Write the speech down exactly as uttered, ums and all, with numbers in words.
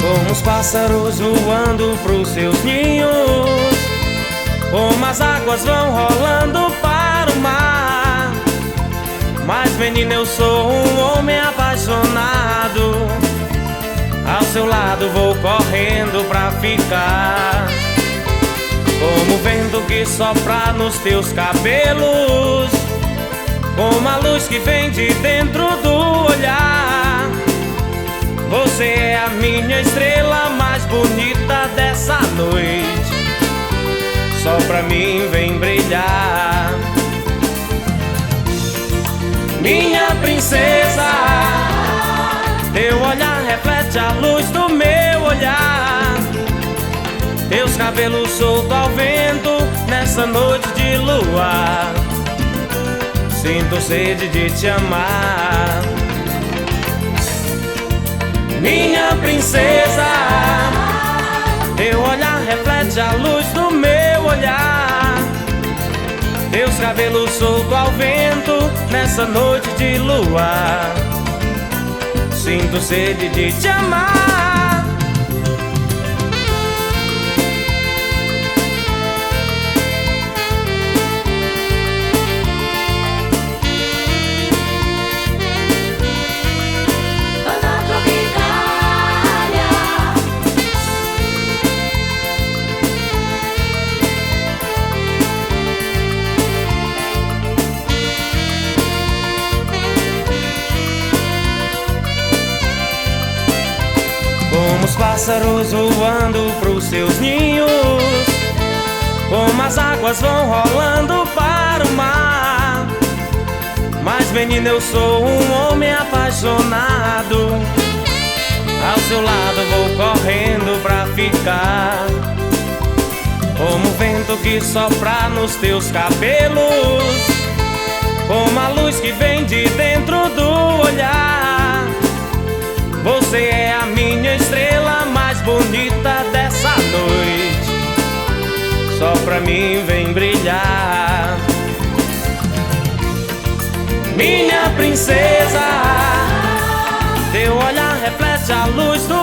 Como os pássaros voando pros seus ninhos, como as águas vão rolando para o mar. Mas menina, eu sou um homem apaixonado, ao seu lado vou correndo pra ficar. Como o vento que sopra nos teus cabelos, como a luz que vem de dentro do olhar. Você é a minha estrela mais bonita dessa noite, só pra mim vem brilhar. Minha princesa, teu olhar reflete a luz do meu olhar. Teus cabelos soltos ao vento nessa noite de luar. Sinto sede de te amar. Minha princesa, teu olhar reflete a luz do meu olhar. Teus cabelos soltos ao vento nessa noite de luar. Sinto sede de te amar. Como os pássaros voando pros seus ninhos, como as águas vão rolando para o mar. Mas menina, eu sou um homem apaixonado, ao seu lado vou correndo pra ficar. Como o vento que sopra nos teus cabelos, como a luz que vem de dentro do olhar. Você é a minha estrela mais bonita dessa noite, só pra mim vem brilhar. Minha princesa, teu olhar reflete a luz do